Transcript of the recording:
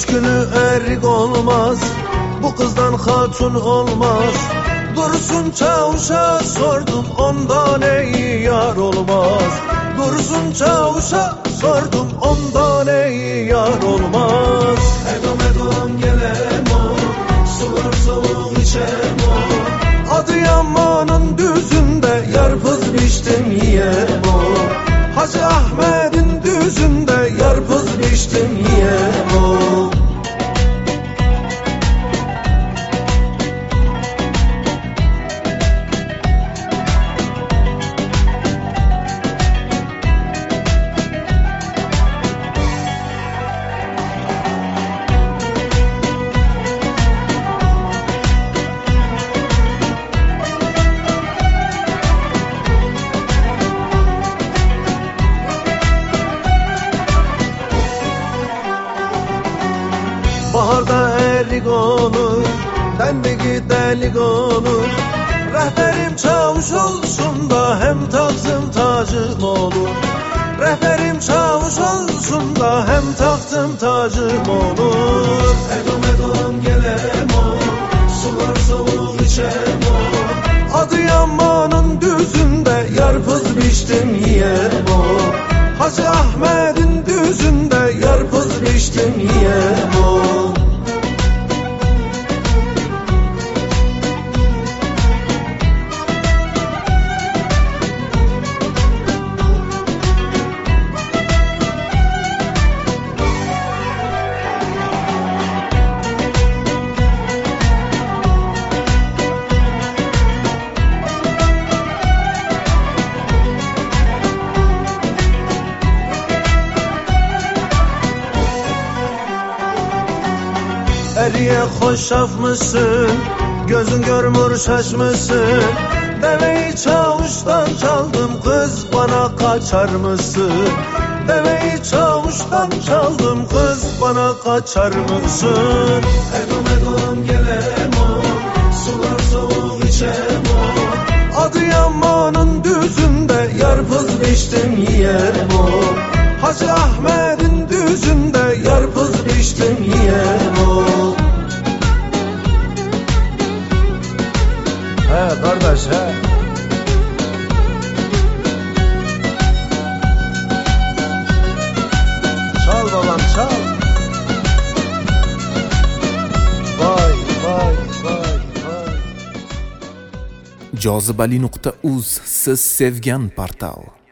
günü erik olmaz, bu kızdan hatun olmaz. Dursun Çavuş'a sordum, ondan iyi yar olmaz. Dursun Çavuş'a sordum, ondan iyi yar olmaz. Edom edom gelem o, sular soğuk içem o. Adıyaman'ın düzünde yarpız biçtim yiyem o. Hacı Ahmet'in düzünde yarpız biçtim yiyem o. Baharda erik olur, dendeki delik olur. Rehberim Çavuş olsun da hem taktım tacım olur. Rehberim Çavuş olsun da hem taktım tacım olur. Edom edom gelem o, sular soğuk içem o. Adıyaman'ın düzünde yarpız biçtim yiyem o. Hacı Ahmet'in düzünde yarpız biçtim yiyem o. Eriye hoşafmışsın, gözün görmür şaşmışsın. Deveyi Çavuş'tan çaldım, kız bana kaçar mısın? Deveyi Çavuş'tan çaldım, kız bana kaçar mısın? Edom edom gelem o, sular soğuk içem o. Adıyaman'ın düzünde yarpız biçtim yiyem o. Hacı Ahmet'in düzünde yarpız biçtim yiyem o. He kardeş he. Çal babam çal. Vay vay vay vay. Jozibali.uz, siz sevgan portal.